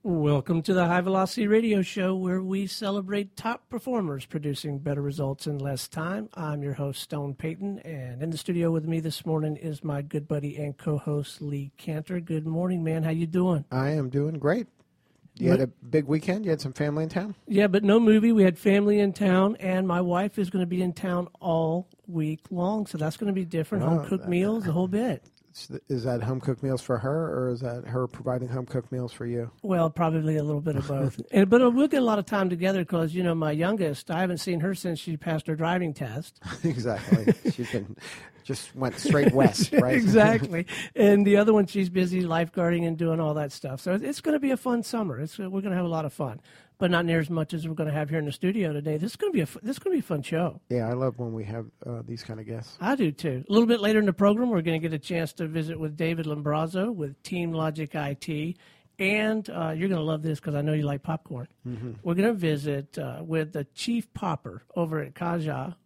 Welcome to the High Velocity Radio Show, where we celebrate top performers producing better results in less time. I'm your host, Stone Payton, and in the studio with me this morning is my good buddy and co-host, Lee Cantor. Good morning, man. How you doing? I am doing great. You had a big weekend? You had some family in town? Yeah, but no movie. We had family in town, and my wife is going to be in town all week long, so that's going to be different. Home-cooked meals, the whole bit. Is that home-cooked meals for her, or is that her providing home-cooked meals for you? Well, probably a little bit of both. But we'll get a lot of time together because, my youngest, I haven't seen her since she passed her driving test. Exactly. Just went straight west, right? Exactly. And the other one, she's busy lifeguarding and doing all that stuff. So it's going to be a fun summer. We're going to have a lot of fun, but not near as much as we're going to have here in the studio today. This is going to be a fun show. Yeah, I love when we have these kind of guests. I do too. A little bit later in the program, we're going to get a chance to visit with David Lambrazo with Team Logic IT. And you're going to love this because I know you like popcorn. Mm-hmm. We're going to visit with the chief popper over at Kaja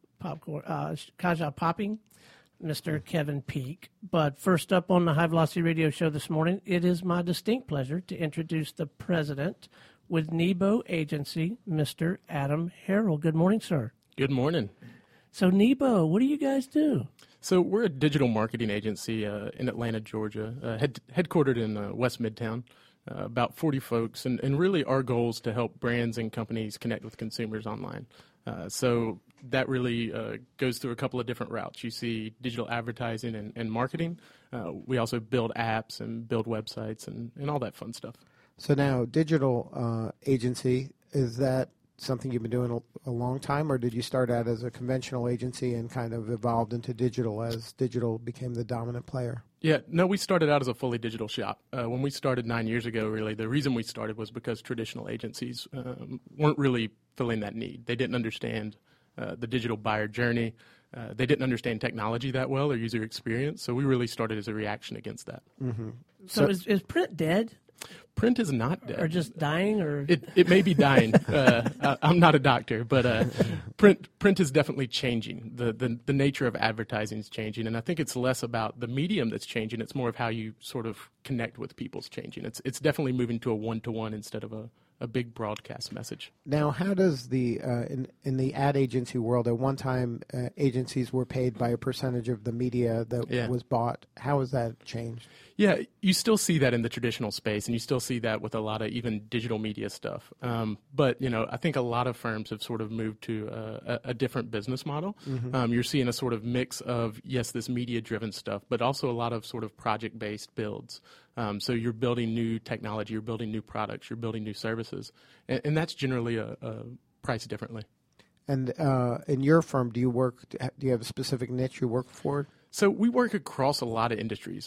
Popping, Mr. Kevin Peak. But first up on the High Velocity Radio Show this morning, it is my distinct pleasure to introduce the president with Nebo Agency, Mr. Adam Harrell. Good morning, sir. Good morning. So, Nebo, what do you guys do? So we're a digital marketing agency in Atlanta, Georgia, headquartered in West Midtown, about 40 folks. And really our goal is to help brands and companies connect with consumers online. So that really goes through a couple of different routes. You see digital advertising and marketing. We also build apps and build websites and all that fun stuff. So now, digital agency, is that something you've been doing a long time, or did you start out as a conventional agency and kind of evolved into digital as digital became the dominant player? Yeah, no, we started out as a fully digital shop. When we started 9 years ago, really, the reason we started was because traditional agencies weren't really filling that need. They didn't understand the digital buyer journey. They didn't understand technology that well or user experience, so we really started as a reaction against that. Mm-hmm. So is print dead? Print is not dead. Or just dying? Or It may be dying. I'm not a doctor, but print is definitely changing. The nature of advertising is changing, and I think it's less about the medium that's changing. It's more of how you sort of connect with people's changing. It's definitely moving to a one-to-one instead of a big broadcast message. Now, how does the in the ad agency world, at one time, agencies were paid by a percentage of the media that was bought. How has that changed? Yeah, you still see that in the traditional space, and you still see that with a lot of even digital media stuff. But, I think a lot of firms have sort of moved to a different business model. Mm-hmm. You're seeing a sort of mix of, yes, this media-driven stuff, but also a lot of sort of project-based builds. So you're building new technology, you're building new products, you're building new services, and that's generally priced differently. And in your firm, do you have a specific niche you work for? So we work across a lot of industries.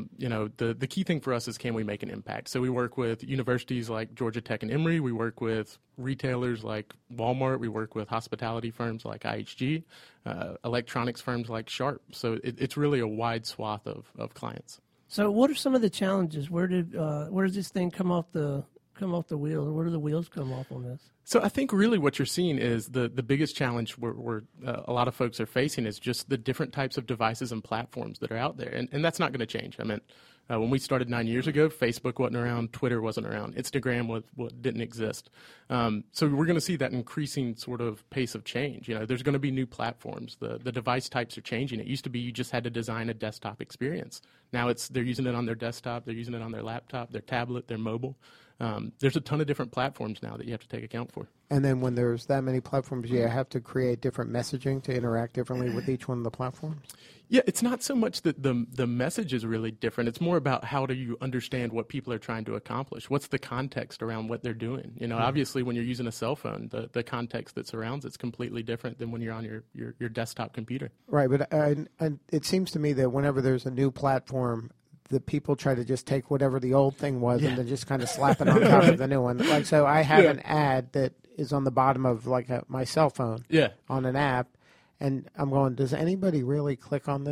The key thing for us is, can we make an impact? So we work with universities like Georgia Tech and Emory. We work with retailers like Walmart. We work with hospitality firms like IHG, electronics firms like Sharp. So it's really a wide swath of clients. So what are some of the challenges? Where does this thing come off the wheel? Where do the wheels come off on this? So I think really what you're seeing is the biggest challenge where a lot of folks are facing is just the different types of devices and platforms that are out there. And that's not going to change. I mean, when we started 9 years ago, Facebook wasn't around, Twitter wasn't around, Instagram didn't exist. So we're going to see that increasing sort of pace of change. There's going to be new platforms. The device types are changing. It used to be you just had to design a desktop experience. Now they're using it on their desktop, they're using it on their laptop, their tablet, their mobile. There's a ton of different platforms now that you have to take account for. And then when there's that many platforms, you have to create different messaging to interact differently with each one of the platforms? Yeah, it's not so much that the message is really different. It's more about how do you understand what people are trying to accomplish? What's the context around what they're doing? Obviously when you're using a cell phone, the context that surrounds it's completely different than when you're on your desktop computer. Right, but it seems to me that whenever there's a new platform, the people try to just take whatever the old thing was and then just kind of slap it on top of the new one. Like, so I have an ad that is on the bottom of my cell phone on an app, and I'm going, does anybody really click on this?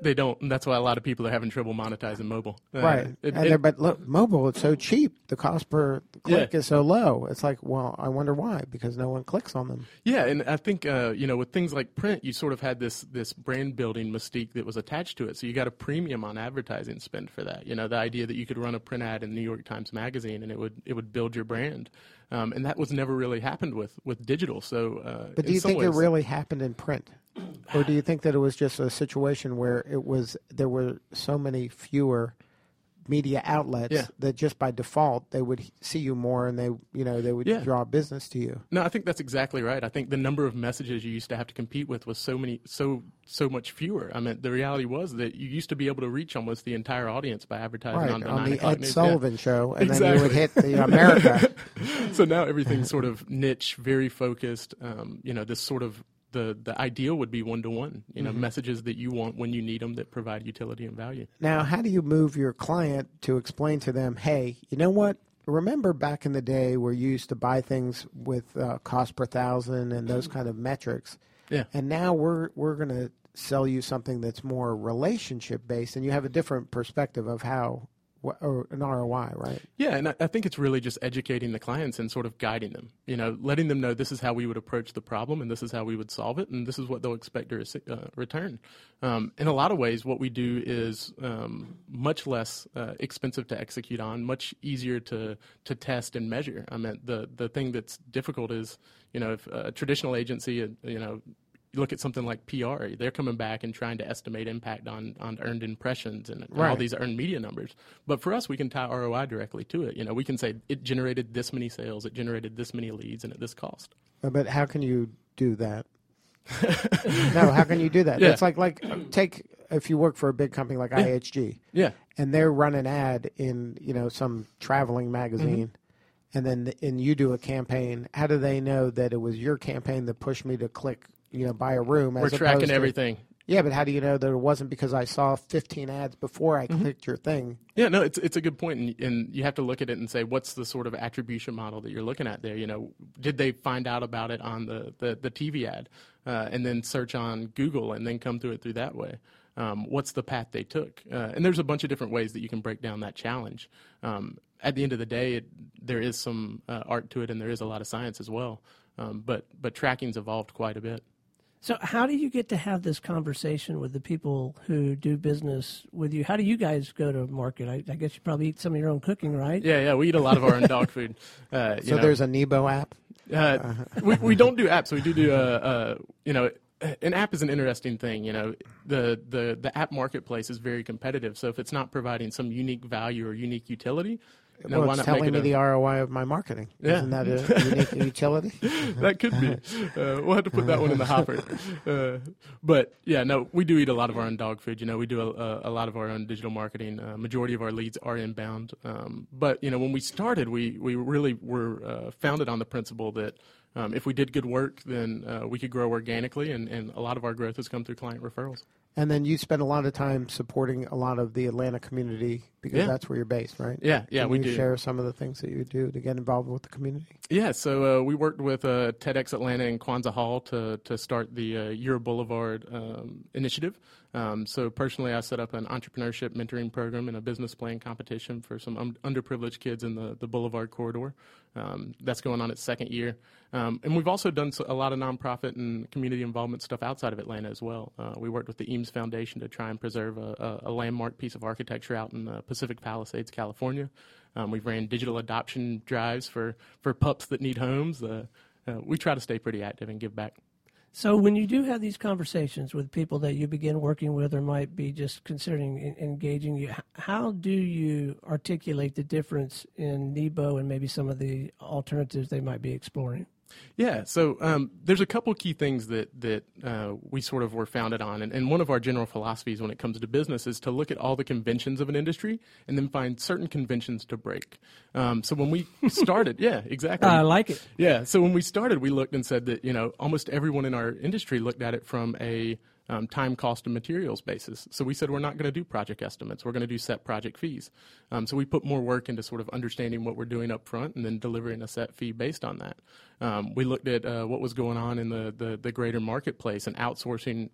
They don't, and that's why a lot of people are having trouble monetizing mobile. Right. But look, mobile, it's so cheap. The cost per click is so low. It's like, well, I wonder why, because no one clicks on them. Yeah, and I think, with things like print, you sort of had this brand building mystique that was attached to it. So you got a premium on advertising spend for that. The idea that you could run a print ad in New York Times Magazine and it would build your brand. And that was never really happened with digital. So, but do you think it really happened in print? Or do you think that it was just a situation where there were so many fewer media outlets that just by default they would see you more and they would draw business to you? No, I think that's exactly right. I think the number of messages you used to have to compete with was so much fewer. I mean, the reality was that you used to be able to reach almost the entire audience by advertising on the 9 o'clock Ed news. Sullivan show, and then you would hit the America. So now everything's sort of niche, very focused. This sort of the ideal would be one-to-one, messages that you want when you need them that provide utility and value. Now, how do you move your client to explain to them, hey, you know what? Remember back in the day where you used to buy things with cost per thousand and those kind of metrics? Yeah. And now we're going to sell you something that's more relationship-based, and you have a different perspective of how or an ROI, right? Yeah, and I think it's really just educating the clients and sort of guiding them, letting them know this is how we would approach the problem and this is how we would solve it and this is what they'll expect to return. In a lot of ways, what we do is much less expensive to execute on, much easier to test and measure. I mean, the thing that's difficult is, if a traditional agency, you look at something like PR, they're coming back and trying to estimate impact on earned impressions and all these earned media numbers. But for us, we can tie ROI directly to it. We can say it generated this many sales, it generated this many leads, and at this cost. But how can you do that? No, how can you do that? Yeah. It's like take if you work for a big company like IHG. Yeah. And they're running an ad in, some traveling magazine. And then you do a campaign. How do they know that it was your campaign that pushed me to click buy a room? We're tracking everything. Yeah, but how do you know that it wasn't because I saw 15 ads before I clicked your thing? Yeah, no, it's a good point, and you have to look at it and say, what's the sort of attribution model that you're looking at there? Did they find out about it on the TV ad and then search on Google and then come through it through that way? What's the path they took? And there's a bunch of different ways that you can break down that challenge. At the end of the day, there is some art to it, and there is a lot of science as well. But tracking's evolved quite a bit. So how do you get to have this conversation with the people who do business with you? How do you guys go to market? I guess you probably eat some of your own cooking, right? Yeah, we eat a lot of our own dog food. So there's a Nebo app? We don't do apps. We do an app is an interesting thing. The app marketplace is very competitive. So if it's not providing some unique value or unique utility, well, why it's not telling make me it the ROI of my marketing. Yeah. Isn't that a unique utility? That could be. We'll have to put that one in the hopper. But yeah, no, we do eat a lot of our own dog food. We do a lot of our own digital marketing. Majority of our leads are inbound. But when we started, we really were founded on the principle that if we did good work, then we could grow organically, and a lot of our growth has come through client referrals. And then you spend a lot of time supporting a lot of the Atlanta community because that's where you're based, right? Yeah, we do. Can you share some of the things that you do to get involved with the community? Yeah, so we worked with TEDx Atlanta and Kwanzaa Hall to start the Your Boulevard initiative. So personally, I set up an entrepreneurship mentoring program and a business plan competition for some underprivileged kids in the Boulevard corridor. That's going on its second year. And we've also done a lot of nonprofit and community involvement stuff outside of Atlanta as well. We worked with the Eames Foundation to try and preserve a landmark piece of architecture out in Pacific Palisades, California. We've ran digital adoption drives for pups that need homes. We try to stay pretty active and give back. So when you do have these conversations with people that you begin working with or might be just considering engaging you, how do you articulate the difference in Nebo and maybe some of the alternatives they might be exploring? Yeah, so there's a couple key things that we sort of were founded on, and one of our general philosophies when it comes to business is to look at all the conventions of an industry and then find certain conventions to break. So when we started, yeah, exactly. I like it. Yeah, so when we started, we looked and said that almost everyone in our industry looked at it from a time, cost, and materials basis. So we said we're not going to do project estimates. We're going to do set project fees. So we put more work into sort of understanding what we're doing up front and then delivering a set fee based on that. We looked at what was going on in the greater marketplace, and outsourcing,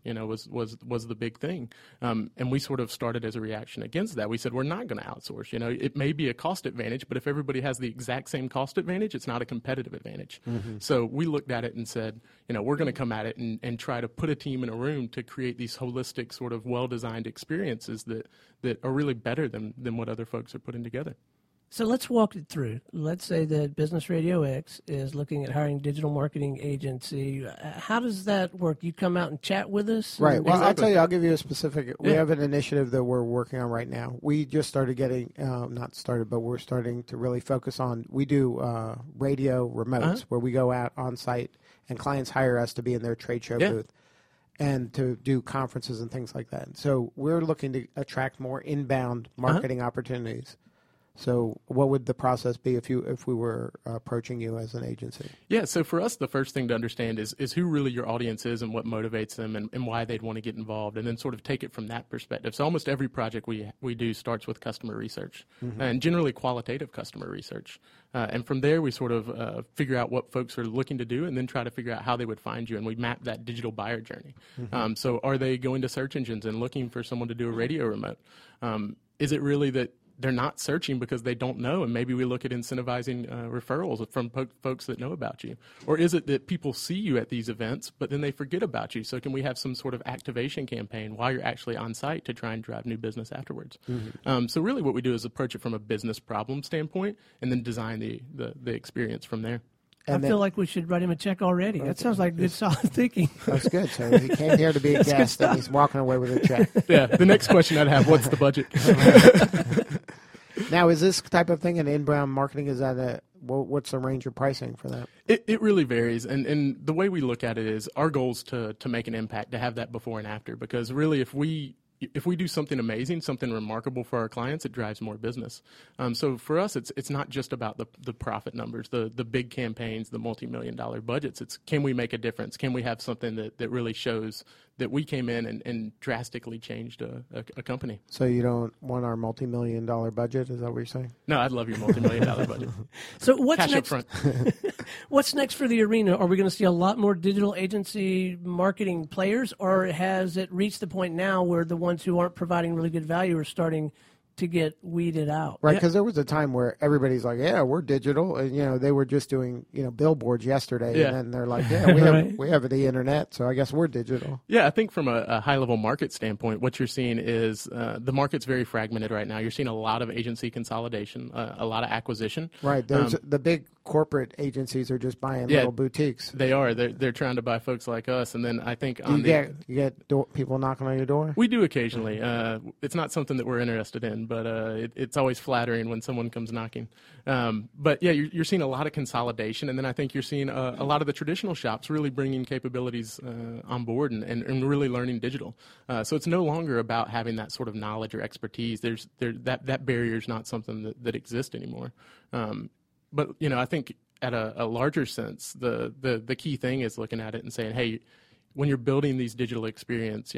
was the big thing. And we sort of started as a reaction against that. We said we're not going to outsource. It may be a cost advantage, but if everybody has the exact same cost advantage, it's not a competitive advantage. So we looked at it and said, we're going to come at it and try to put a team in a room to create these holistic, sort of well-designed experiences that are really better than what other folks are putting together. So let's walk it through. Let's say that Business Radio X is looking at hiring a digital marketing agency. How does that work? You come out and chat with us? Right. Well, I'll tell you, I'll give you a specific. We have an initiative that we're working on right now. We just started getting, but we're starting to really focus on, we do radio remotes where we go out on site and clients hire us to be in their trade show booth and to do conferences and things like that. So we're looking to attract more inbound marketing opportunities. So what would the process be if we were approaching you as an agency? Yeah, so for us, the first thing to understand is who really your audience is and what motivates them and why they'd want to get involved, and then sort of take it from that perspective. So almost every project we do starts with customer research, and generally qualitative customer research. And from there, we sort of figure out what folks are looking to do and then try to figure out how they would find you, and we map that digital buyer journey. So are they going to search engines and looking for someone to do a radio remote? Is it really that they're not searching because they don't know, and maybe we look at incentivizing referrals from folks that know about you? Or is it that people see you at these events, but then they forget about you? So can we have some sort of activation campaign while you're actually on site to try and drive new business afterwards? So really what we do is approach it from a business problem standpoint and then design the experience from there. I feel like we should write him a check already. That sounds like good, solid thinking. That's good. So he came here to be a guest, and he's walking away with a check. Yeah. The next question I'd have, what's the budget? Now, is this type of thing in inbound marketing, is that what's the range of pricing for that? It really varies. And the way we look at it is our goal is to make an impact, to have that before and after. Because really, if we do something amazing, something remarkable for our clients, it drives more business. So for us, it's not just about the profit numbers, the big campaigns, the multi-million-dollar budgets. It's, can we make a difference? Can we have something that really shows that we came in and drastically changed a company? So you don't want our multi-million-dollar budget? Is that what you're saying? No, I'd love your multi-million-dollar budget. So what's Cash next? up front. What's next for the arena? Are we going to see a lot more digital agency marketing players, or has it reached the point now where the ones who aren't providing really good value are starting to get weeded out? Right, because there was a time where everybody's like, yeah, we're digital. And, they were just doing, billboards yesterday. And then they're like, yeah, we have the internet, so I guess we're digital. Yeah, I think from a high-level market standpoint, what you're seeing is the market's very fragmented right now. You're seeing a lot of agency consolidation, a lot of acquisition. Right, there's the big corporate agencies are just buying little boutiques. They are. They're trying to buy folks like us. And then I think you get people knocking on your door? We do occasionally. It's not something that we're interested in, but it's always flattering when someone comes knocking. But yeah, you're seeing a lot of consolidation, and then I think you're seeing a lot of the traditional shops really bringing capabilities on board and really learning digital. So it's no longer about having that sort of knowledge or expertise. That barrier is not something that exists anymore. But I think at a larger sense, the key thing is looking at it and saying, hey, when you're building these digital experience,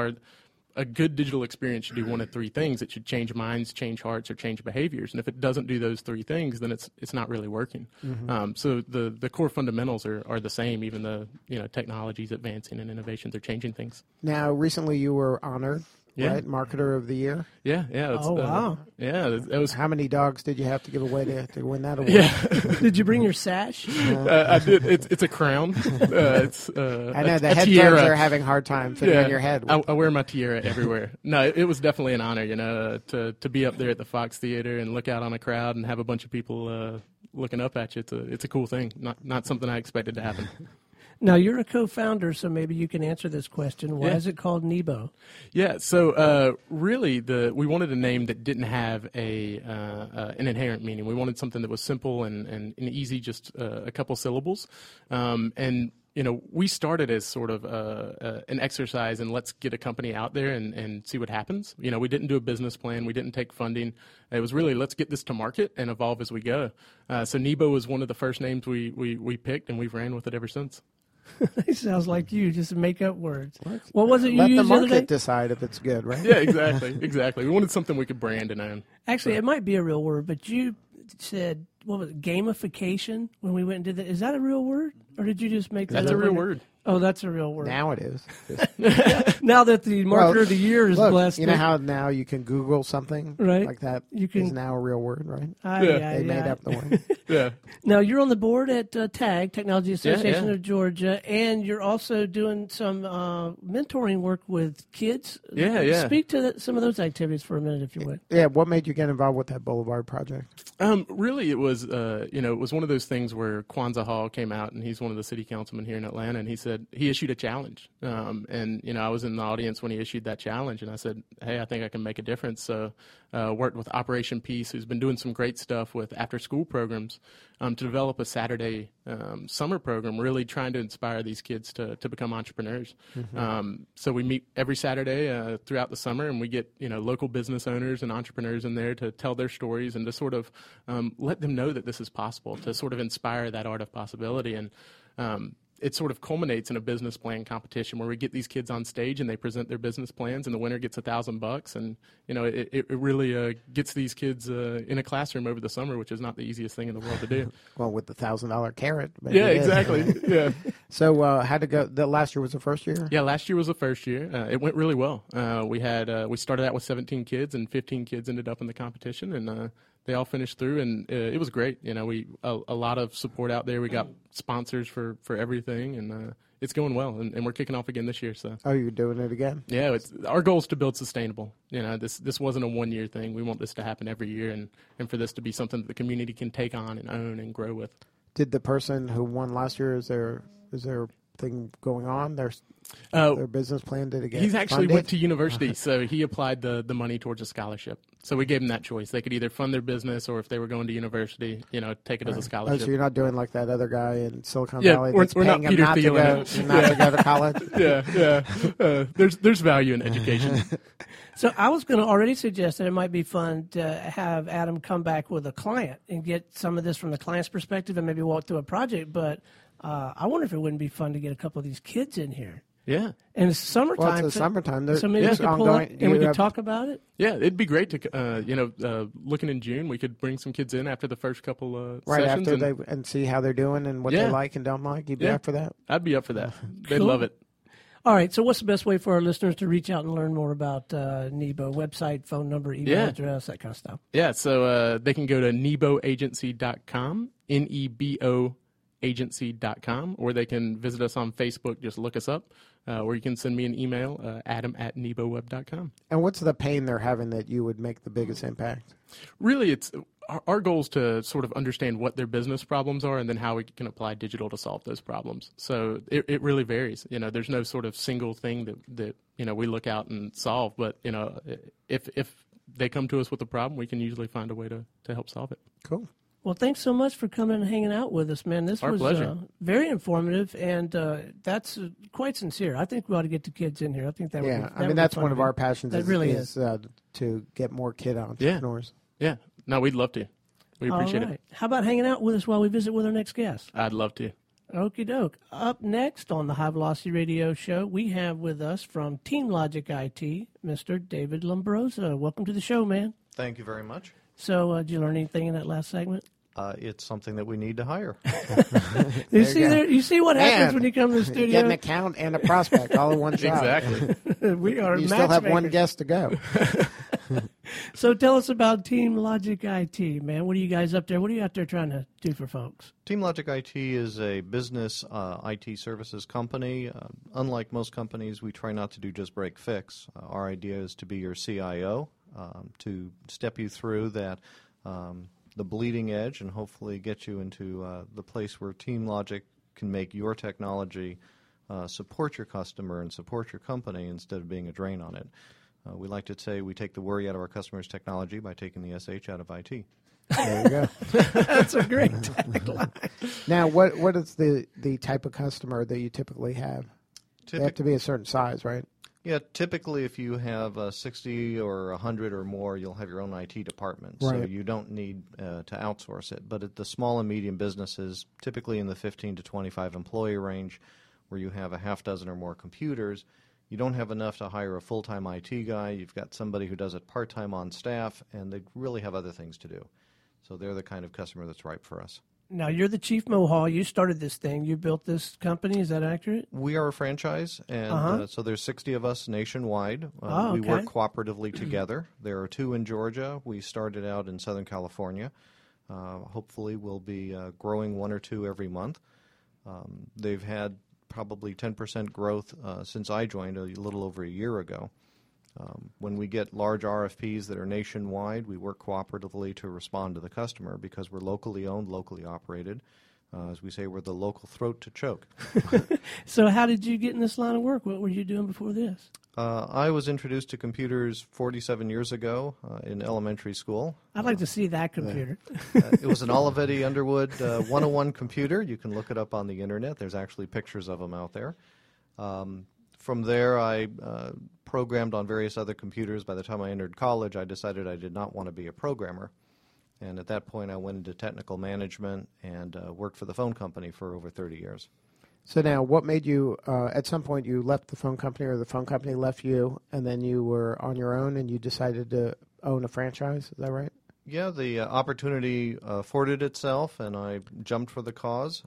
a good digital experience should do one of three things. It should change minds, change hearts, or change behaviors. And if it doesn't do those three things, then it's not really working. So the core fundamentals are the same, even though technology is advancing and innovations are changing things. Now, recently you were honored. Right, Marketer of the Year. Yeah. Oh wow! Yeah, that was. How many dogs did you have to give away to win that award? Yeah. Did you bring your sash? I did. It's a crown. It's I know the a headphones tiara. are having a hard time fitting in your head. I wear my tiara everywhere. No, it was definitely an honor, to be up there at the Fox Theater and look out on a crowd and have a bunch of people looking up at you. It's a cool thing. Not something I expected to happen. Now, you're a co-founder, so maybe you can answer this question. Why is it called Nebo? Yeah, so really we wanted a name that didn't have an inherent meaning. We wanted something that was simple and easy, just a couple syllables. And we started as sort of an exercise, and let's get a company out there and see what happens. We didn't do a business plan. We didn't take funding. It was really, let's get this to market and evolve as we go. So Nebo was one of the first names we picked, and we've ran with it ever since. He sounds like you, just make up words. What was it you Let used the the other market day? decide if it's good, right? Yeah, exactly. We wanted something we could brand and own. Actually, it might be a real word, but you said, what was it, gamification when we went and did that. Is that a real word? Or did you just make that up? That's a real word. Oh, that's a real word. Now it is. Now that the marketer of the year is Look, blessed. you know how now you can Google something Right. like that You can- is now a real word, right? They They made up the word. Yeah. Now, you're on the board at TAG, Technology Association yeah. of Georgia, and you're also doing some mentoring work with kids. Yeah. Speak to some of those activities for a minute, if you would. Yeah, what made you get involved with that Boulevard project? Really, it was it was one of those things where Kwanzaa Hall came out, and he's one of the city councilmen here in Atlanta, and he said he issued a challenge, and I was in the audience when he issued that challenge, and I said, hey, I think I can make a difference. So worked with Operation Peace, who's been doing some great stuff with after-school programs, to develop a Saturday summer program, really trying to inspire these kids to become entrepreneurs. So we meet every Saturday throughout the summer, and we get local business owners and entrepreneurs in there to tell their stories and to sort of let them know that this is possible, to sort of inspire that art of possibility. And it sort of culminates in a business plan competition where we get these kids on stage and they present their business plans, and the winner gets $1,000. And it really gets these kids in a classroom over the summer, which is not the easiest thing in the world to do. Well, with the $1,000 carrot. maybe Yeah, it is. exactly. Yeah. So how'd it go? The last year was the first year? Yeah, last year was the first year. It went really well. We started out with 17 kids, and 15 kids ended up in the competition, and they all finished through, and it was great. We a lot of support out there. We got sponsors for everything, and it's going well. And we're kicking off again this year. So Oh, you're doing it again? yeah, our goal is to build sustainable. This wasn't a 1-year thing. We want this to happen every year, and for this to be something that the community can take on and own and grow with. Did the person who won last year, is there a thing going on? Their business plan, did it get He's actually funded? went to university, so he applied the money towards a scholarship. So we gave him that choice. They could either fund their business, or if they were going to university, take it as a Oh, scholarship. so you're not doing like that other guy in Silicon Yeah, Valley we're that's not paying him Peter not to Thiel in go, it. not to go to college? Yeah. There's value in education. So I was going to already suggest that it might be fun to have Adam come back with a client and get some of this from the client's perspective and maybe walk through a project. But I wonder if it wouldn't be fun to get a couple of these kids in here. Yeah. And it's summertime. Well, it's the summertime. So maybe we There's could pull up ongoing- and we you could have- talk about it. Yeah, it'd be great to, looking in June, we could bring some kids in after the first couple Right sessions. after and see how they're doing and what Yeah. they like and don't like. You'd be Yeah. up for that? I'd be up for that. They'd Cool. love it. All right. So what's the best way for our listeners to reach out and learn more about Nebo? Website, phone number, email Yeah. address, that kind of stuff. Yeah, so they can go to neboagency.com, NEBO agency.com, or they can visit us on Facebook. Just look us up, or you can send me an email, adam@neboweb.com. And what's the pain they're having that you would make the biggest impact? Really, it's our goal is to sort of understand what their business problems are and then how we can apply digital to solve those problems. So it really varies. There's no sort of single thing that we look out and solve, but if they come to us with a problem, we can usually find a way to help solve it. Cool. Well, thanks so much for coming and hanging out with us, man. This Our was pleasure. very informative, and that's quite sincere. I think we ought to get the kids in here. I think that would be, Yeah, that I would mean, be that's fun one to of do. our passions That really is. to get more kid entrepreneurs. Yeah. No, we'd love to. We appreciate All right. it. How about hanging out with us while we visit with our next guest? I'd love to. Okie doke. Up next on the High Velocity Radio Show, we have with us from Team Logic IT, Mr. David Lombroso. Welcome to the show, man. Thank you very much. So, did you learn anything in that last segment? It's something that we need to hire. You see, go. you see what happens Man, when you come to the Get studio. an account and a prospect all in one shot. Exactly. We are You still have one matchmakers. guest to go. So tell us about Team Logic IT, man. What are you guys up there? What are you out there trying to do for folks? Team Logic IT is a business IT services company. Unlike most companies, we try not to do just break fix. Our idea is to be your CIO, to step you through that the bleeding edge and hopefully get you into the place where Team Logic can make your technology support your customer and support your company instead of being a drain on it. We like to say we take the worry out of our customers' technology by taking the SH out of IT. There you go. That's a great tagline. Now, what is the type of customer that you typically have? They have to be a certain size, right? Yeah, typically if you have 60 or 100 or more, you'll have your own IT department. So Right. you don't need to outsource it. But at the small and medium businesses, typically in the 15 to 25 employee range, where you have a half dozen or more computers. You don't have enough to hire a full-time IT guy. You've got somebody who does it part-time on staff, and they really have other things to do. So they're the kind of customer that's ripe for us. Now, you're the Chief Mohall. You started this thing. You built this company. Is that accurate? We are a franchise, and so there's 60 of us nationwide. Okay. We work cooperatively together. There are 2 in Georgia. We started out in Southern California. Hopefully, we'll be growing 1 or 2 every month. They've had probably 10% growth since I joined a little over a year ago. When we get large RFPs that are nationwide, we work cooperatively to respond to the customer because we're locally owned, locally operated. As we say, we're the local throat to choke. So how did you get in this line of work? What were you doing before this? I was introduced to computers 47 years ago in elementary school. I'd like to see that computer. It was an Olivetti Underwood 101 computer. You can look it up on the internet. There's actually pictures of them out there. From there, I programmed on various other computers. By the time I entered college, I decided I did not want to be a programmer. And at that point, I went into technical management and worked for the phone company for over 30 years. So now, what made you, at some point you left the phone company or the phone company left you, and then you were on your own and you decided to own a franchise, is that right? Yeah, the opportunity afforded itself, and I jumped for the cause.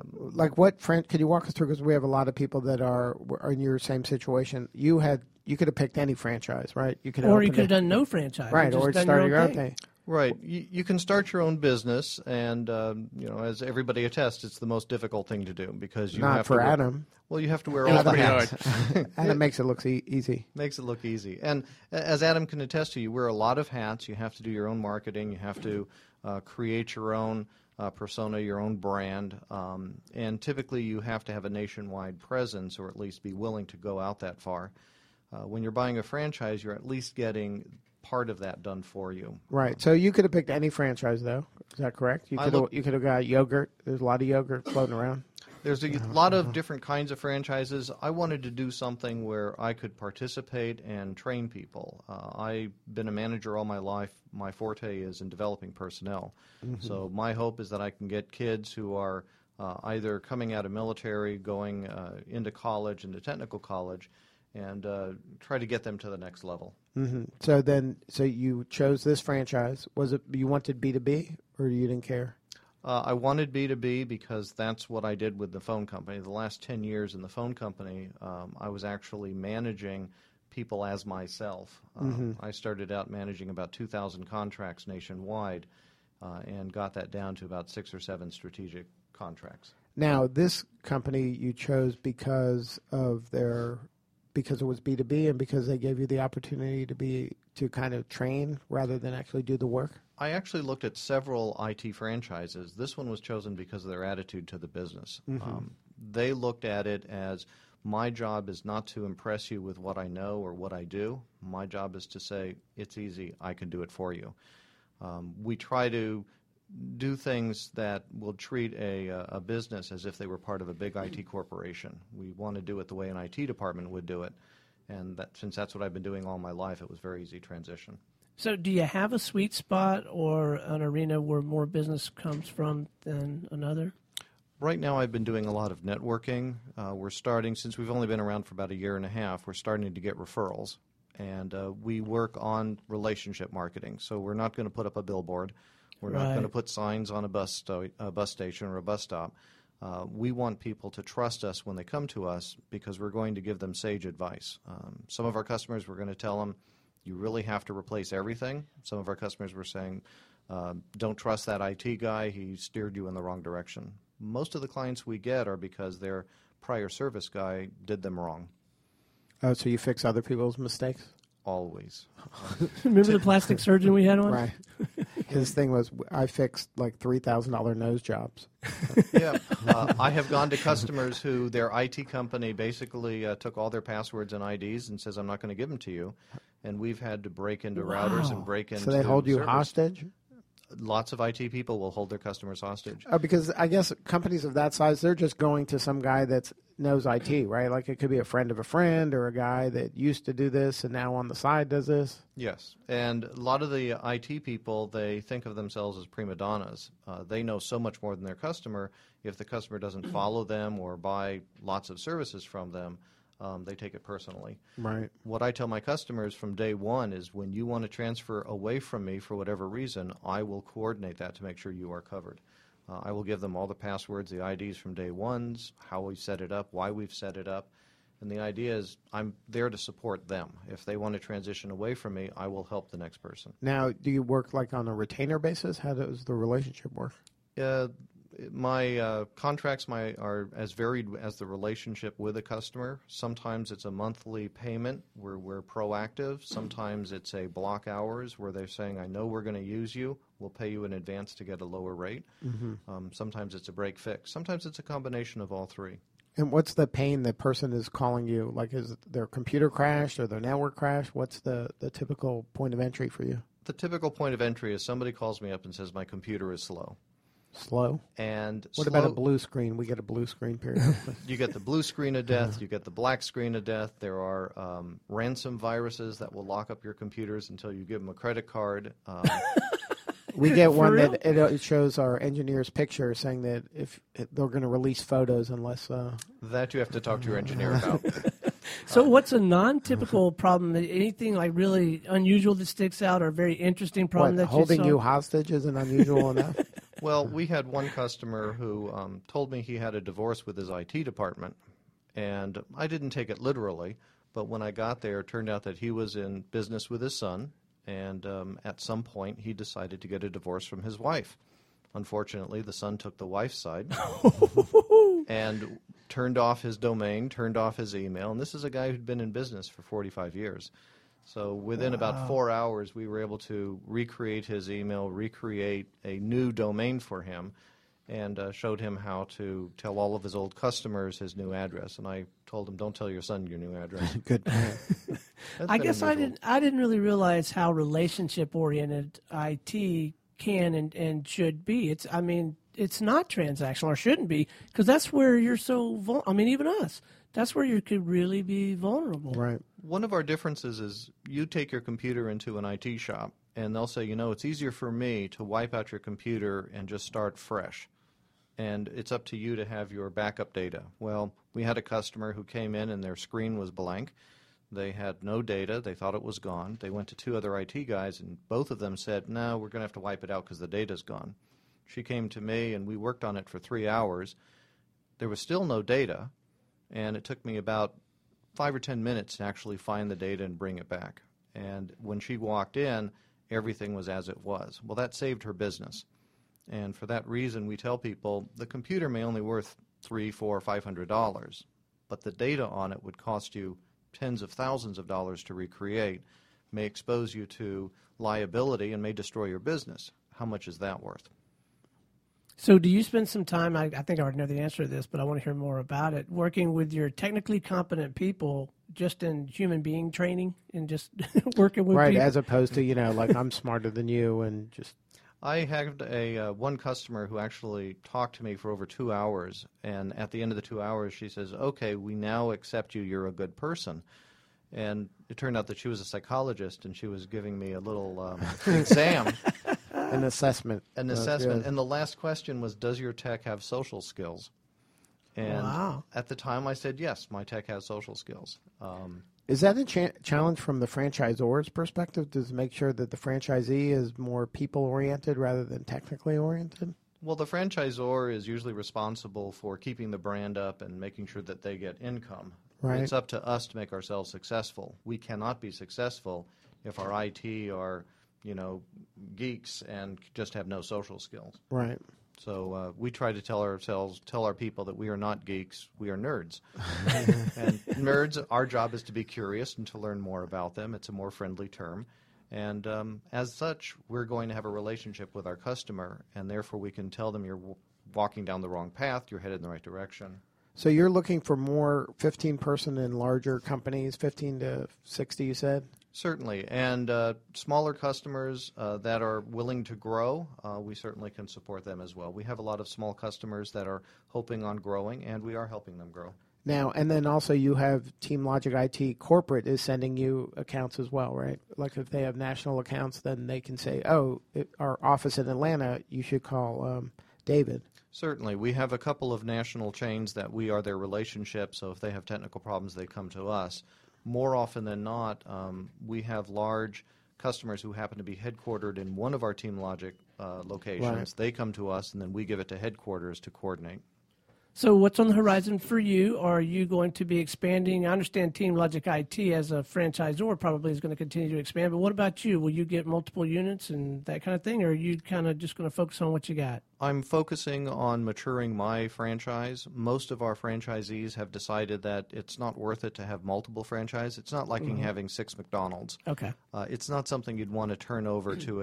Could you walk us through, because we have a lot of people that are in your same situation. You could have picked any franchise, right? You could have done no franchise. Right, or started your own thing. Right. You can start your own business, and as everybody attests, it's the most difficult thing to do because you Not have for to Adam. Well, you have to wear all the hats. Adam makes it look easy. Makes it look easy. And as Adam can attest to, you wear a lot of hats. You have to do your own marketing. You have to create your own persona, your own brand. And typically you have to have a nationwide presence or at least be willing to go out that far. When you're buying a franchise, you're at least getting part of that done for you. Right. So you could have picked any franchise, though. Is that correct? You could have got yogurt. There's a lot of yogurt floating around. There's a lot of different kinds of franchises. I wanted to do something where I could participate and train people. I've been a manager all my life. My forte is in developing personnel. Mm-hmm. So my hope is that I can get kids who are either coming out of military, going into college, into technical college, and try to get them to the next level. Mm-hmm. So you chose this franchise. Was it you wanted B2B, or you didn't care? I wanted B2B because that's what I did with the phone company. The last 10 years in the phone company, I was actually managing people as myself. I started out managing about 2,000 contracts nationwide and got that down to about 6 or 7 strategic contracts. Now, this company you chose because it was B2B and because they gave you the opportunity to kind of train rather than actually do the work? I actually looked at several IT franchises. This one was chosen because of their attitude to the business. Mm-hmm. They looked at it as, my job is not to impress you with what I know or what I do. My job is to say, it's easy, I can do it for you. We try to do things that will treat a business as if they were part of a big IT corporation. We want to do it the way an IT department would do it. And since that's what I've been doing all my life, it was a very easy transition. So do you have a sweet spot or an arena where more business comes from than another? Right now I've been doing a lot of networking. We're starting, since we've only been around for about a year and a half, we're starting to get referrals. And we work on relationship marketing. So we're not going to put up a billboard. We're not going to put signs on a bus station or a bus stop. We want people to trust us when they come to us because we're going to give them sage advice. Some of our customers, we're going to tell them, you really have to replace everything. Some of our customers were saying, don't trust that IT guy. He steered you in the wrong direction. Most of the clients we get are because their prior service guy did them wrong. Oh, so you fix other people's mistakes? Always. Remember the plastic surgeon we had on? Right. His thing was, I fixed like $3,000 nose jobs. Yeah. I have gone to customers who their IT company basically took all their passwords and IDs and says, I'm not going to give them to you. And we've had to break into routers and break into So they hold you servers. hostage? lots of IT people will hold their customers hostage. Because I guess companies of that size, they're just going to some guy that knows IT, right? Like it could be a friend of a friend or a guy that used to do this and now on the side does this. Yes, and a lot of the IT people, they think of themselves as prima donnas. They know so much more than their customer. If the customer doesn't follow them or buy lots of services from them, they take it personally. Right. What I tell my customers from day one is when you want to transfer away from me for whatever reason, I will coordinate that to make sure you are covered. I will give them all the passwords, the IDs from day ones, how we set it up, why we've set it up. And the idea is I'm there to support them. If they want to transition away from me, I will help the next person. Now, do you work like on a retainer basis? How does the relationship work? My contracts are as varied as the relationship with a customer. Sometimes it's a monthly payment where we're proactive. Sometimes it's a block hours where they're saying, I know we're going to use you. We'll pay you in advance to get a lower rate. Mm-hmm. Sometimes it's a break fix. Sometimes it's a combination of all three. And what's the pain the person is calling you? Like, is their computer crashed or their network crashed? What's the typical point of entry for you? The typical point of entry is somebody calls me up and says, my computer is slow. Slow? And what about a blue screen? We get a blue screen periodically. You get the blue screen of death. You get the black screen of death. There are ransom viruses that will lock up your computers until you give them a credit card. We get one that it shows our engineer's picture saying that if they're going to release photos unless... That you have to talk to your engineer about. So what's a non-typical problem? Anything like really unusual that sticks out or a very interesting problem that you saw? Holding you hostage isn't unusual enough? Well, we had one customer who told me he had a divorce with his IT department, and I didn't take it literally, but when I got there, it turned out that he was in business with his son, and at some point he decided to get a divorce from his wife. Unfortunately, the son took the wife's side and turned off his domain, turned off his email, and this is a guy who'd been in business for 45 years. So within about 4 hours, we were able to recreate his email, recreate a new domain for him, and showed him how to tell all of his old customers his new address. And I told him, don't tell your son your new address. Good man. I guess I didn't really realize how relationship-oriented IT can and should be. It's not transactional, or shouldn't be, because that's where you're so vulnerable. Even us. That's where you could really be vulnerable. Right. One of our differences is you take your computer into an IT shop, and they'll say, it's easier for me to wipe out your computer and just start fresh. And it's up to you to have your backup data. Well, we had a customer who came in and their screen was blank. They had no data. They thought it was gone. They went to 2 other IT guys, and both of them said, no, we're going to have to wipe it out because the data's gone. She came to me, and we worked on it for 3 hours. There was still no data, and it took me about 5 or 10 minutes to actually find the data and bring it back. And when she walked in, everything was as it was. Well, that saved her business. And for that reason, we tell people the computer may only worth $300, $400, $500, but the data on it would cost you tens of thousands of dollars to recreate, may expose you to liability, and may destroy your business. How much is that worth? So do you spend some time, I think I already know the answer to this, but I want to hear more about it, working with your technically competent people just in human being training and just working with people? Right, as opposed to, like I'm smarter than you and just... I had one customer who actually talked to me for over 2 hours, and at the end of the 2 hours she says, okay, we now accept you, you're a good person. And it turned out that she was a psychologist, and she was giving me a little exam. An assessment. An assessment. Yeah. And the last question was, does your tech have social skills? And at the time I said, yes, my tech has social skills. Is that a challenge from the franchisor's perspective, to make sure that the franchisee is more people-oriented rather than technically oriented? Well, the franchisor is usually responsible for keeping the brand up and making sure that they get income. Right. It's up to us to make ourselves successful. We cannot be successful if our IT are, geeks and just have no social skills. Right. So we try to tell our people that we are not geeks, we are nerds. And nerds, our job is to be curious and to learn more about them. It's a more friendly term. And as such, we're going to have a relationship with our customer, and therefore we can tell them you're walking down the wrong path, you're headed in the right direction. So you're looking for more 15-person and larger companies, 15 to 60, you said? Certainly, and smaller customers that are willing to grow, we certainly can support them as well. We have a lot of small customers that are hoping on growing, and we are helping them grow. Now, and then also you have TeamLogic IT corporate is sending you accounts as well, right? Like if they have national accounts, then they can say, our office in Atlanta, you should call David. Certainly. We have a couple of national chains that we are their relationship, so if they have technical problems, they come to us. More often than not, we have large customers who happen to be headquartered in one of our TeamLogic locations. Right. They come to us, and then we give it to headquarters to coordinate. So what's on the horizon for you? Are you going to be expanding? I understand TeamLogic IT as a franchisor probably is going to continue to expand, but what about you? Will you get multiple units and that kind of thing, or are you kind of just going to focus on what you got? I'm focusing on maturing my franchise. Most of our franchisees have decided that it's not worth it to have multiple franchises. It's not like having 6 McDonald's. Okay. It's not something you'd want to turn over to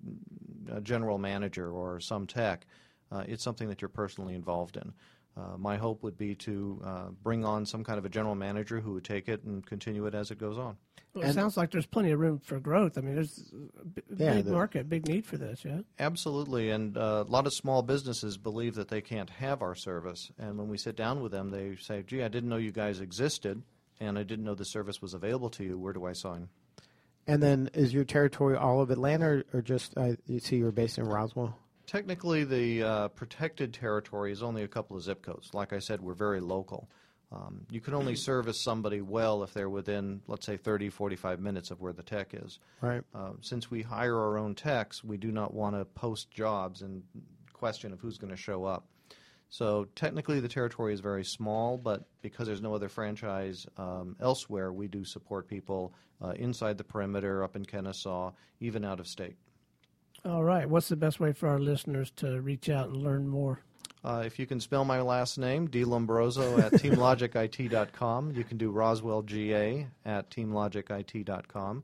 a general manager or some tech. It's something that you're personally involved in. My hope would be to bring on some kind of a general manager who would take it and continue it as it goes on. Well, it sounds like there's plenty of room for growth. I mean, there's a big market, big need for this, yeah? Absolutely, and a lot of small businesses believe that they can't have our service. And when we sit down with them, they say, gee, I didn't know you guys existed, and I didn't know the service was available to you. Where do I sign? And then is your territory all of Atlanta, or just, you see you're based in Roswell? Technically, the protected territory is only a couple of zip codes. Like I said, we're very local. You can only service somebody well if they're within, let's say, 30, 45 minutes of where the tech is. Right. Since we hire our own techs, we do not want to post jobs and question of who's going to show up. So technically the territory is very small, but because there's no other franchise elsewhere, we do support people inside the perimeter, up in Kennesaw, even out of state. All right. What's the best way for our listeners to reach out and learn more? If you can spell my last name, DLombroso at TeamLogicIT.com. You can do RoswellGA at TeamLogicIT.com.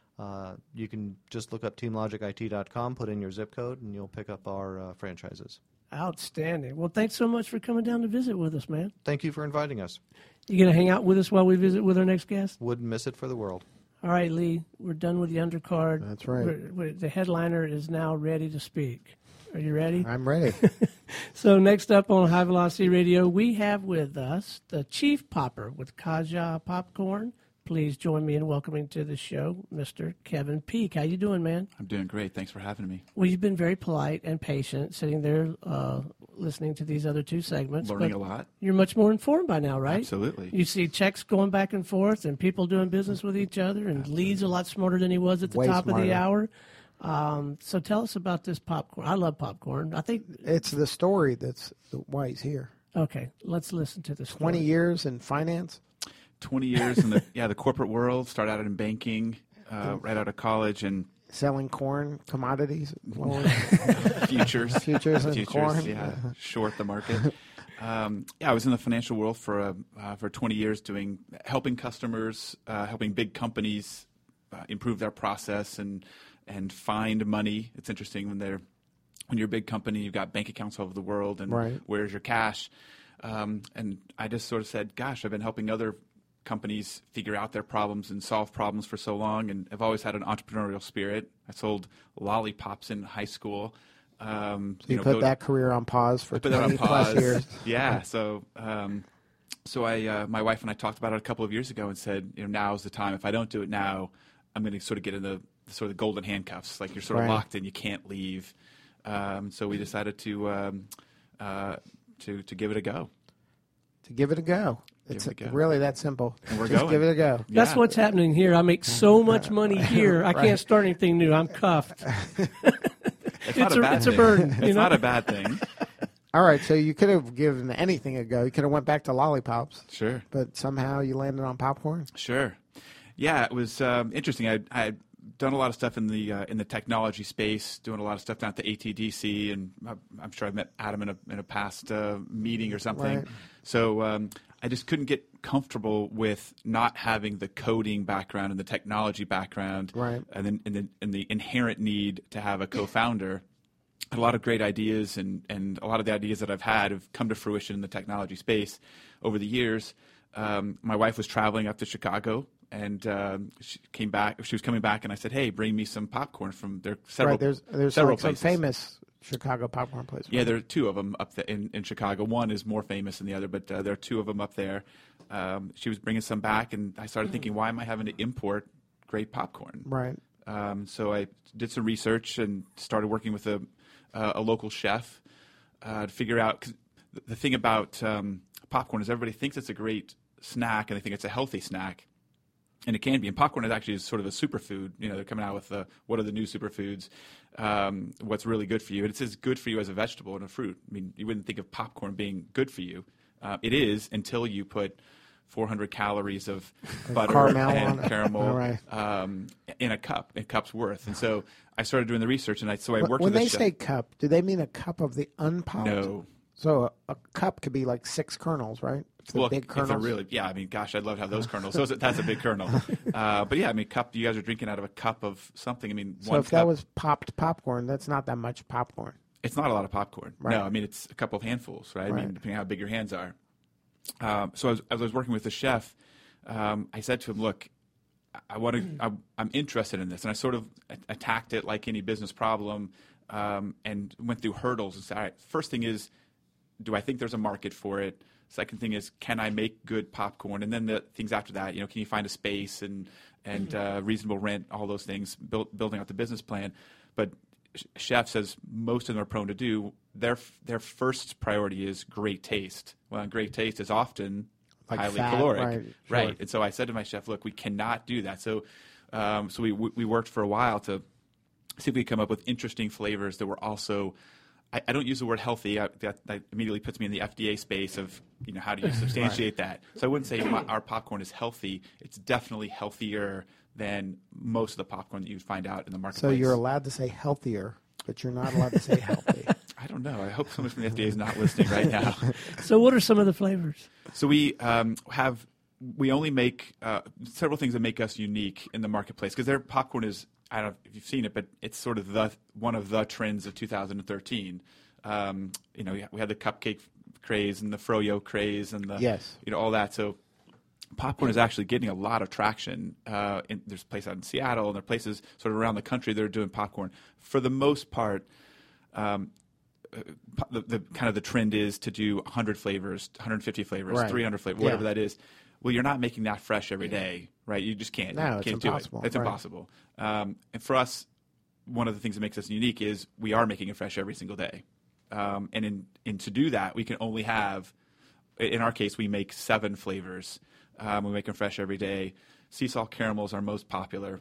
You can just look up TeamLogicIT.com, put in your zip code, and you'll pick up our franchises. Outstanding. Well, thanks so much for coming down to visit with us, man. Thank you for inviting us. You going to hang out with us while we visit with our next guest? Wouldn't miss it for the world. All right, Lee, we're done with the undercard. That's right. The headliner is now ready to speak. Are you ready? I'm ready. So next up on High Velocity Radio, we have with us the Chief Popper with Kaja Popcorn. Please join me in welcoming to the show Mr. Kevin Peak. How you doing, man? I'm doing great. Thanks for having me. Well, you've been very polite and patient sitting there listening to these other two segments. Learning a lot. You're much more informed by now, right? Absolutely. You see checks going back and forth and people doing business with each other, and Lee's a lot smarter than he was at the Way top smarter. of the hour. So tell us about this popcorn. I love popcorn. I think It's the story that's why he's here. Okay, let's listen to this. 20 years in finance? 20 years in the corporate world. Started out in banking right out of college, and Selling corn, commodities, futures. Futures and corn. Yeah, short the market. I was in the financial world for 20 years, helping customers, helping big companies improve their process and find money. It's interesting when you're a big company, you've got bank accounts all over the world, and Right. Where's your cash? And I just sort of said, gosh, I've been helping other companies figure out their problems and solve problems for so long, and I've always had an entrepreneurial spirit. I sold lollipops in high school. You put that career on pause for put that 20 on plus pause. years. Yeah, so my wife and I talked about it a couple of years ago and said, now's the time. If I don't do it now, I'm going to sort of get in the sort of golden handcuffs, like you're sort of Right. locked in, you can't leave. So we decided to give it a go. To give it a go. It's it a go. really that simple. And we're Just going. give it a go. That's Yeah. what's happening here. I make so much money here. I can't start anything new. I'm cuffed. It's not a bad it's a thing. burden, It's not a bad thing. All right, so you could have given anything a go. You could have went back to lollipops, Sure. but somehow you landed on popcorn. Sure. Yeah, it was interesting. I'd done a lot of stuff in the technology space, doing a lot of stuff down at the ATDC, and I'm sure I met Adam in a past meeting or something. Right. So I just couldn't get comfortable with not having the coding background and the technology background, Right. and then the inherent need to have a co-founder. A lot of great ideas, and a lot of the ideas that I've had have come to fruition in the technology space over the years. My wife was traveling up to Chicago and she came back. She was coming back, and I said, "Hey, bring me some popcorn from there." Several, Right, there's several like some places. famous Chicago popcorn place. Yeah, there are two of them up there in Chicago. One is more famous than the other, but there are two of them up there. She was bringing some back, and I started thinking, why am I having to import great popcorn? Right. So I did some research and started working with a local chef to figure out. 'Cause the thing about popcorn is everybody thinks it's a great snack, and they think it's a healthy snack. And it can be. And popcorn is actually sort of a superfood. You know, they're coming out with what are the new superfoods, what's really good for you. And it's as good for you as a vegetable and a fruit. I mean, you wouldn't think of popcorn being good for you. It is until you put 400 calories of butter caramel and on it. caramel All right. in a cup's worth. And so I started doing the research, and so I worked When with a they chef. say cup, do they mean a cup of the unpopped? No. So a cup could be like 6 kernels, right? It's the big if kernels. they're really, yeah, I mean, gosh, I'd love to have those kernels. That's a big kernel. But yeah, I mean, cup. You guys are drinking out of a cup of something. I mean, So one if cup, that was popped popcorn, that's not that much popcorn. it's not a lot of popcorn. Right. No, I mean, it's a couple of handfuls, right? I Right. mean, depending on how big your hands are. So as I was working with the chef, I said to him, "Look, I'm interested in this," and I sort of attacked it like any business problem, and went through hurdles and said, "All right, first thing is, do I think there's a market for it? Second thing is, can I make good popcorn? And then the things after that, you know, can you find a space and reasonable rent, all those things, building out the business plan." But chefs, as most of them are prone to do, their first priority is great taste. Well, great taste is often Like highly fat, caloric, right, sure. And so I said to my chef, "Look, we cannot do that." So, so we worked for a while to see if we could come up with interesting flavors that were also. I don't use the word healthy. That immediately puts me in the FDA space of, you know, how do you substantiate that? So I wouldn't say our popcorn is healthy. It's definitely healthier than most of the popcorn that you'd find out in the marketplace. So you're allowed to say healthier, but you're not allowed to say healthy. I don't know. I hope someone from the FDA is not listening right now. So what are some of the flavors? So we only make several things that make us unique in the marketplace, because their popcorn is, I don't know if you've seen it, but it's sort of one of the trends of 2013. You know, we had the cupcake craze and the froyo craze and the Yes. you know, all that. So popcorn is actually getting a lot of traction. There's a place out in Seattle, and there are places sort of around the country that are doing popcorn. For the most part, the kind of the trend is to do 100 flavors, 150 flavors, Right. 300 flavors, whatever Yeah. that is. Well, you're not making that fresh every day, right? You just can't. No, You it's can't impossible, do it. It's right. impossible. And for us, one of the things that makes us unique is we are making it fresh every single day. And to do that, we can only have, in our case, we make 7 flavors. We make them fresh every day. Sea salt caramel is our most popular.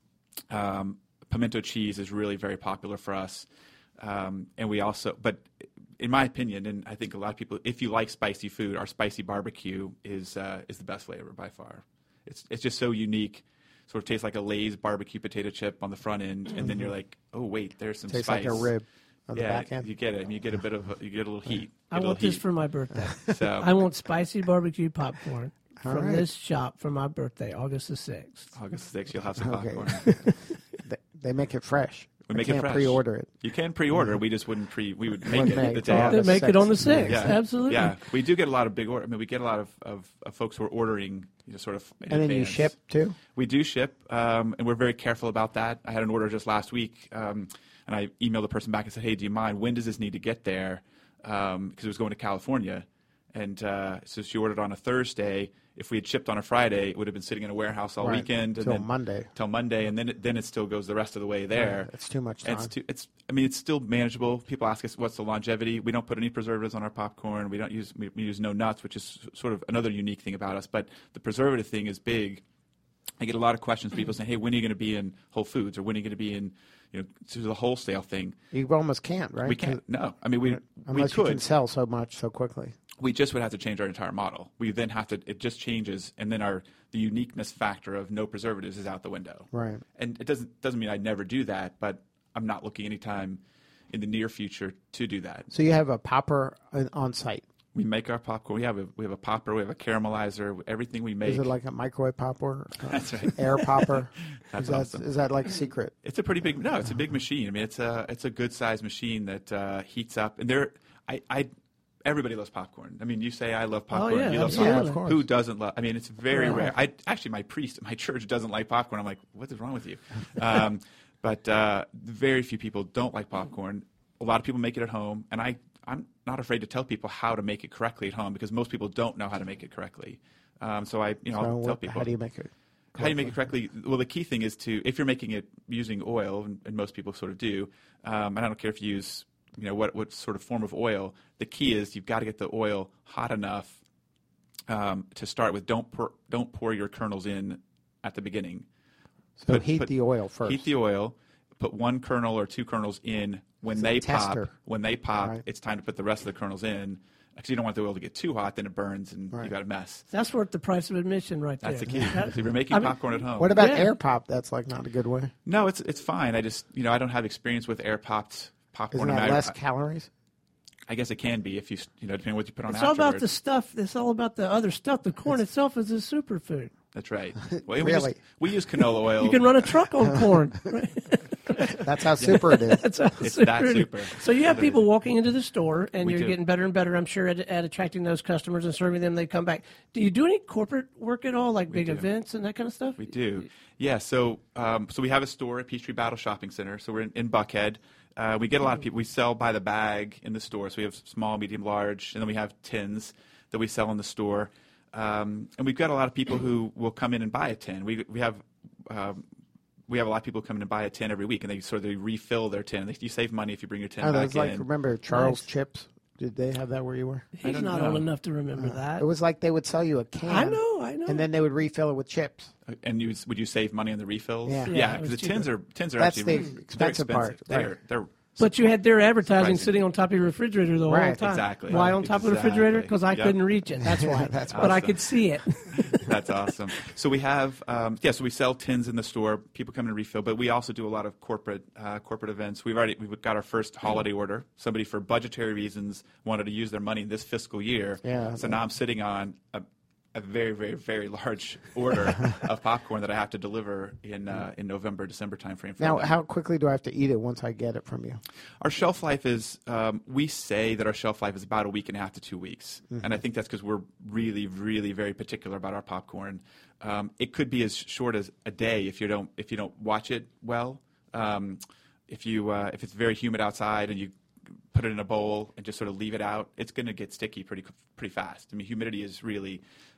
Pimento cheese is really very popular for us. And we also, but in my opinion, and I think a lot of people, if you like spicy food, our spicy barbecue is the best flavor by far. It's just so unique. Sort of tastes like a Lay's barbecue potato chip on the front end, and then you're like, oh wait, there's some Tastes spice. like a rib on the Yeah, back end. you get it. You get a bit of you get a little heat. I Get a want little this heat. for my birthday. So, I want spicy barbecue popcorn from right. this shop for my birthday, August the 6th. August 6th, you'll have some Okay. popcorn. They make it fresh. We You make it can't fresh. pre-order it. You can pre-order. We just wouldn't we would make Wouldn't it make the it. day Yeah. after. They make it on the 6th. Yeah. Absolutely. Yeah, we do get a lot of big order. I mean, we get a lot of folks who are ordering, you know, sort of. In And then you advance. ship too? We do ship, and we're very careful about that. I had an order just last week, and I emailed the person back and said, "Hey, do you mind? When does this need to get there?" Because it was going to California, and so she ordered on a Thursday. If we had shipped on a Friday, it would have been sitting in a warehouse all Right. weekend Till and then Monday. and then it still goes the rest of the way there. It's too much time. It's still manageable. People ask us what's the longevity. We don't put any preservatives on our popcorn. We use no nuts, which is sort of another unique thing about us. But the preservative thing is big. I get a lot of questions from people saying, "Hey, when are you going to be in Whole Foods, or when are you going to be in, you know, to the wholesale thing?" You almost can't, right? We can't. No, I mean we Unless could. you can sell so much so quickly. We just would have to change our entire model. We then have to. It just changes, and then the uniqueness factor of no preservatives is out the window. Right. And it doesn't mean I'd never do that, but I'm not looking anytime in the near future to do that. So you have a popper on site. We make our popcorn. We have a popper. We have a caramelizer. Everything we make. Is it like a microwave popper? That's right. Air popper? That's is that, awesome. Is that like secret? It's a pretty big. No, it's a big machine. I mean, it's a good sized machine that heats up. And everybody loves popcorn. I mean, you say I love popcorn. yeah, you love absolutely. popcorn. Yeah, of course. Who doesn't love? I mean, it's very Yeah. rare. Actually, my priest at my church doesn't like popcorn. I'm like, what is wrong with you? But very few people don't like popcorn. A lot of people make it at home, and I'm not afraid to tell people how to make it correctly at home because most people don't know how to make it correctly. I'll tell people. How do you make it? How do you make it correctly? Well, the key thing is if you're making it using oil, and most people sort of do, and I don't care if you use, what sort of form of oil. The key is you've got to get the oil hot enough to start with. Don't pour your kernels in at the beginning. So heat the oil first. Heat the oil. Put one kernel or two kernels in. When they pop, Right. it's time to put the rest of the kernels in. Because you don't want the oil to get too hot, then it burns and you got a mess. That's worth the price of admission right there. That's the key. If you're making popcorn at home. What about Yeah. air pop? That's like not a good way. No, it's fine. I just I don't have experience with air popped popcorn. Isn't that less calories? I guess it can be if you depending on what you put on. It's all about the afterwards. stuff. It's all about the other stuff. The corn itself is a superfood. That's right. Well, Really? we use canola oil. You can run a truck on corn. Right? That's how super it is. That's how It's that super. So you have people walking into the store, and We you're do. getting better and better, I'm sure, at attracting those customers and serving them. They come back. Do you do any corporate work at all, like big do. events and that kind of stuff? We do. Yeah. So we have a store at Peachtree Battle Shopping Center. So we're in Buckhead. We get a lot of people. We sell by the bag in the store. So we have small, medium, large, and then we have tins that we sell in the store. And we've got a lot of people who will come in and buy a tin. We have a lot of people come in and buy a tin every week, and they refill their tin. You save money if you bring your tin back It's like, in. remember Charles Nice. Chips? Did they have that where you were? He's don't not know. old enough to remember that. It was like they would sell you a can. I know. And then they would refill it with chips. And would you save money on the refills? Yeah. Yeah, it because was the tins are That's actually the they're expensive part, right. They're But you had their advertising Surprising. sitting on top of your refrigerator the whole Right, time. exactly. Why on top of the refrigerator? Because I Yep. couldn't reach it. That's why. That's But I awesome. could see it. That's awesome. So we have, so we sell tins in the store. People come in and refill, but we also do a lot of corporate events. We've got our first holiday order. Somebody, for budgetary reasons, wanted to use their money this fiscal year. Yeah. So now I'm sitting on a very, very, very large order of popcorn that I have to deliver in November, December timeframe. Now, how quickly do I have to eat it once I get it from you? Our shelf life is, we say that our shelf life is about a week and a half to 2 weeks. And I think that's because we're really, really very particular about our popcorn. It could be as short as a day if you don't watch it well. If it's very humid outside and you put it in a bowl and just sort of leave it out, it's going to get sticky pretty fast. I mean, humidity is really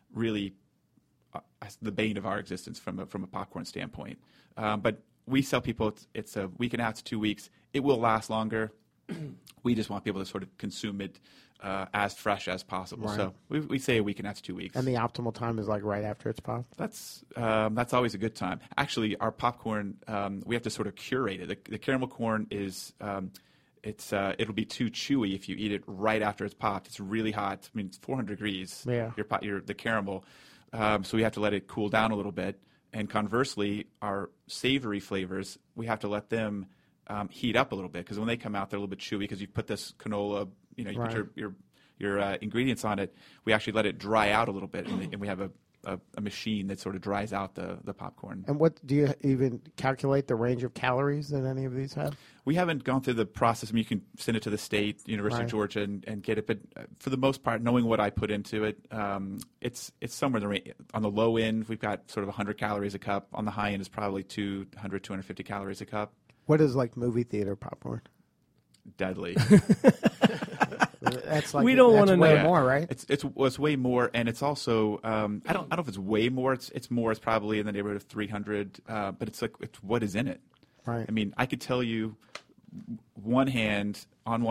the bane of our existence from a popcorn standpoint. But we tell people it's a week and a half to 2 weeks. It will last longer. We just want people to sort of consume it as fresh as possible. Right. So we say a week and a half to 2 weeks. And the optimal time is like right after it's popped? That's always a good time. Actually, our popcorn, we have to sort of curate it. The caramel corn is it'll be too chewy if you eat it right after it's popped. It's really hot. I mean, it's 400 degrees. Yeah. The caramel. So we have to let it cool down a little bit. And conversely, our savory flavors, we have to let them heat up a little bit because when they come out, they're a little bit chewy because you put this canola, you Right. put your ingredients on it. We actually let it dry out a little bit, and we have a machine that sort of dries out the popcorn. And what do you even calculate the range of calories that any of these have? We haven't gone through the process. I mean, you can send it to the state, University Right. of Georgia, and get it. But for the most part, knowing what I put into it, it's somewhere in the range. On the low end, we've got sort of 100 calories a cup. On the high end is probably 200, 250 calories a cup. What is like movie theater popcorn? Deadly. That's like We don't that's wanna way know. more, right? It's way more, and it's also I don't know if it's way more. It's more. It's probably in the neighborhood of 300. But it's what is in it. Right. I mean, I could tell you on one hand,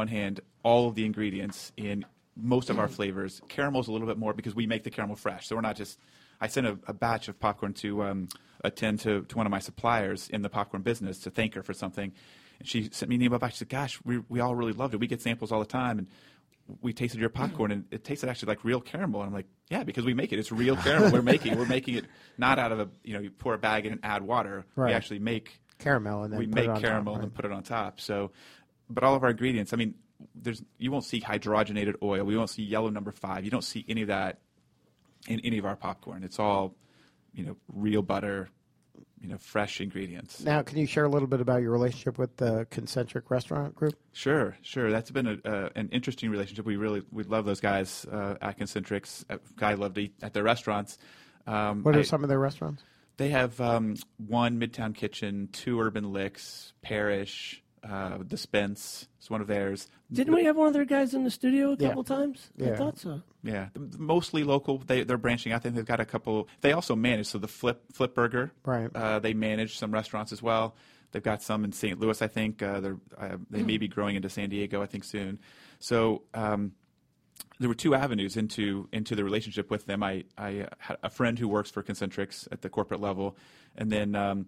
all of the ingredients in most of our flavors. Caramel's a little bit more because we make the caramel fresh. So we're not just. I sent a batch of popcorn to attend to one of my suppliers in the popcorn business to thank her for something. And she sent me an email back. She said, "Gosh, we all really loved it. We get samples all the time, and we tasted your popcorn, and it tasted actually like real caramel." And I'm like, "Yeah, because we make it. It's real caramel. We're making it not out of you pour a bag in and add water. Right. We actually make Caramel, and then we put make it on caramel top, and right? put it on top. So, but all of our ingredients. I mean, you won't see hydrogenated oil. We won't see yellow number 5. You don't see any of that in any of our popcorn. It's all real butter, fresh ingredients. Now, can you share a little bit about your relationship with the Concentric Restaurant Group? Sure. That's been an interesting relationship. We love those guys at Concentrix. I love to eat at their restaurants. What are some of their restaurants? They have one Midtown Kitchen, 2 Urban Licks, Parish, Dispense is one of theirs. Didn't we have one of their guys in the studio a couple times? Yeah. I thought so. Yeah, mostly local. They're branching out. They've got a couple. They also manage, so the Flip Burger. Right. They manage some restaurants as well. They've got some in St. Louis, I think. They may be growing into San Diego, I think, soon. So there were 2 avenues into the relationship with them. I had a friend who works for Concentrix at the corporate level, and then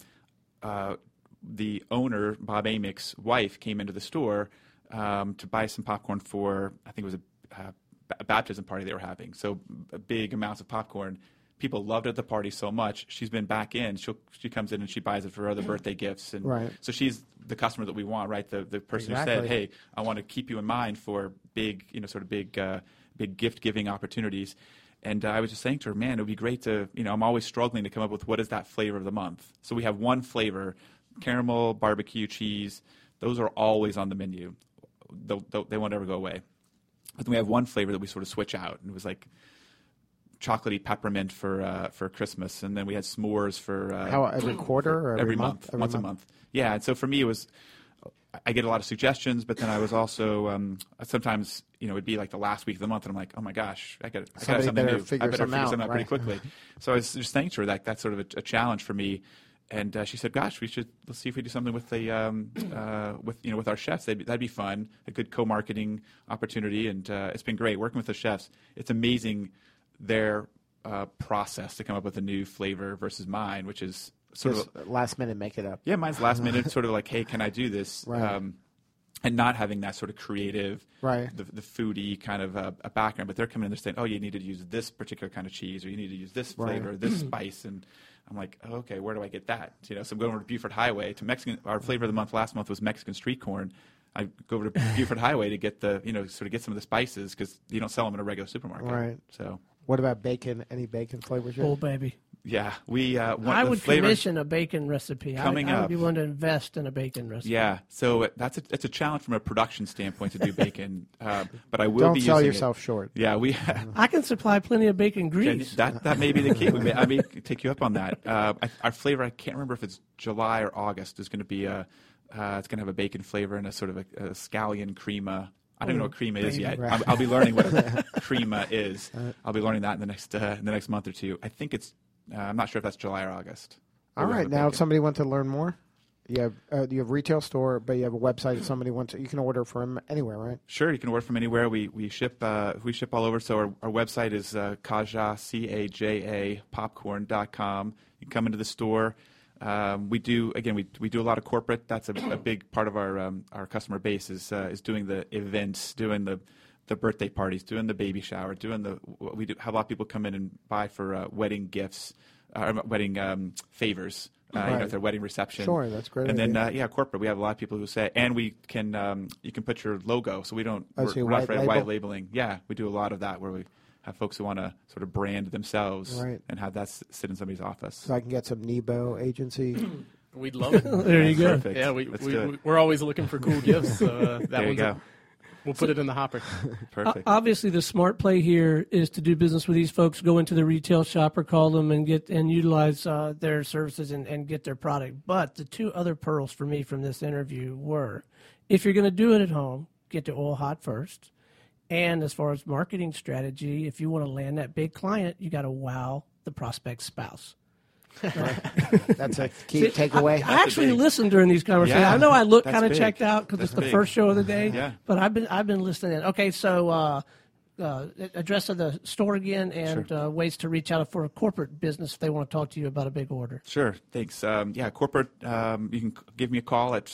the owner, Bob Amick's wife, came into the store to buy some popcorn for, I think it was a baptism party they were having. So big amounts of popcorn. People loved it at the party so much. She's been back in. She comes in and she buys it for other birthday gifts. And right. So she's the customer that we want, right? The person Exactly. who said, "Hey, I want to keep you in mind for big, big gift giving opportunities." And I was just saying to her, "Man, it would be great to, I'm always struggling to come up with what is that flavor of the month." So we have one flavor, caramel, barbecue, cheese. Those are always on the menu. They won't ever go away. But then we have one flavor that we sort of switch out, and it was like chocolatey peppermint for Christmas, and then we had s'mores for every quarter or every month, once a month. Yeah, and so for me it was, I get a lot of suggestions, but then I was also sometimes it'd be like the last week of the month, and I'm like, oh my gosh, I got something new. I better figure something out pretty quickly. So I was just saying to her that's sort of a challenge for me. And she said, "Gosh, let's see if we do something with with our chefs. That'd be fun, a good co-marketing opportunity." And it's been great working with the chefs. It's amazing their process to come up with a new flavor versus mine, which is sort of last minute make it up. Yeah, mine's last minute, sort of like, "Hey, can I do this?" Right. And not having that sort of creative, right. the foodie kind of a background, but they're coming in, they're saying, "Oh, you need to use this particular kind of cheese, or you need to use this flavor, right. this spice," and I'm like, oh, okay, where do I get that? So I'm going over to Buford Highway to Mexican. Our flavor of the month last month was Mexican street corn. I go over to Buford Highway to get sort of get some of the spices because you don't sell them in a regular supermarket. Right. So what about bacon? Any bacon flavors? Oh, baby. Yeah, we. I would commission a bacon recipe. I would be willing to invest in a bacon recipe. Yeah, so it's a challenge from a production standpoint to do bacon, but I will Don't be sell using yourself short. Yeah, I can supply plenty of bacon grease. That may be the key. I may take you up on that. Our flavor, I can't remember if it's July or August, is going to be it's going to have a bacon flavor and a sort of a scallion crema. I don't even know what crema is yet. Right. I'll be learning what crema is. I'll be learning that in the next month or two. I think it's. I'm not sure if that's July or August. All right. Now, if somebody wants to learn more, you have retail store, but you have a website. If somebody wants, you can order from anywhere, right? Sure, you can order from anywhere. We ship all over. So our website is Kaja CAJA popcorn.com. You can come into the store. We do a lot of corporate. That's a big part of our customer base is doing the events, doing the birthday parties, doing the baby shower, we do have a lot of people come in and buy for wedding gifts, wedding favors, right. At their wedding reception. Sure, that's great. And then corporate, we have a lot of people who say, and we can you can put your logo, so we're not afraid of white labeling. Yeah, we do a lot of that where we have folks who want to sort of brand themselves right. and have that sit in somebody's office. So I can get some Nebo agency. We'd love it. There you go. Perfect. Yeah, we're always looking for cool gifts. So there you go. We'll put it in the hopper. Perfect. Obviously, the smart play here is to do business with these folks, go into the retail shop or call them and utilize their services and get their product. But the 2 other pearls for me from this interview were, if you're going to do it at home, get the oil hot first. And as far as marketing strategy, if you want to land that big client, you got to wow the prospect's spouse. That's a key takeaway. I actually listened during these conversations. Yeah, I know I look kind of checked out because it's the first show of the day. Yeah. But I've been listening in. Okay, so address of the store again and sure. Ways to reach out for a corporate business if they want to talk to you about a big order. Sure, thanks. Corporate, you can give me a call at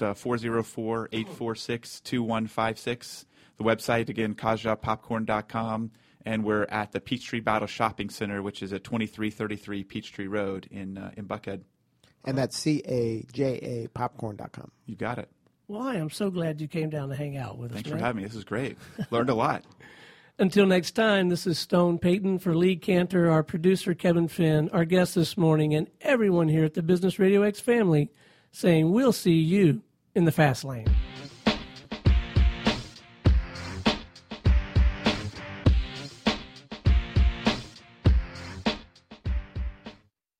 404-846-2156. The website, again, kajapopcorn.com. And we're at the Peachtree Battle Shopping Center, which is at 2333 Peachtree Road in Buckhead. And that's CAJA popcorn.com. You got it. Well, I am so glad you came down to hang out with us. Thanks for having me. This is great. Learned a lot. Until next time, this is Stone Payton for Lee Cantor, our producer Kevin Finn, our guest this morning, and everyone here at the Business Radio X family saying we'll see you in the fast lane.